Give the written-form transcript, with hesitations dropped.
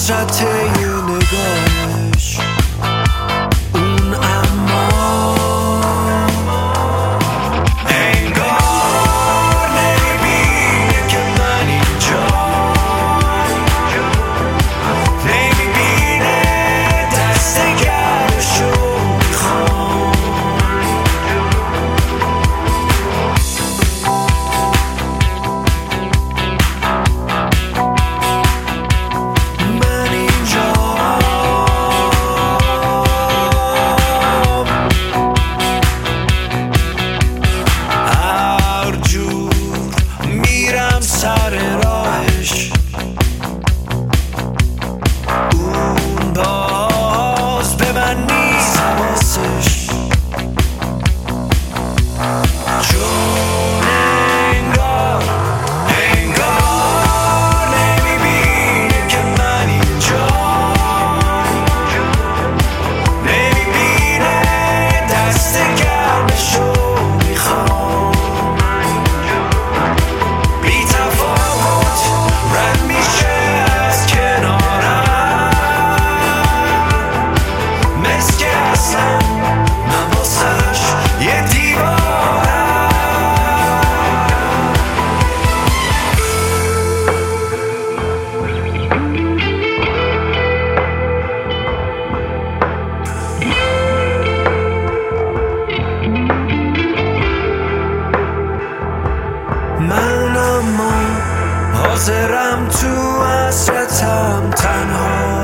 حسرت یه نگاهش اون اما انگار نمیبینه که من اینجا نمیبینه دست گرشو میخوام من اینجا هر جور میرم سر راهش اون باز به من نیست حواسش چون انگار نمیبینه که من اینجا نمیبینه دست گرمشو میخوام بی تفاوت رد میشه از کنارم مثل که اصلا من واسش یه دیوارم من اما حاضرم تو حسرتم تنها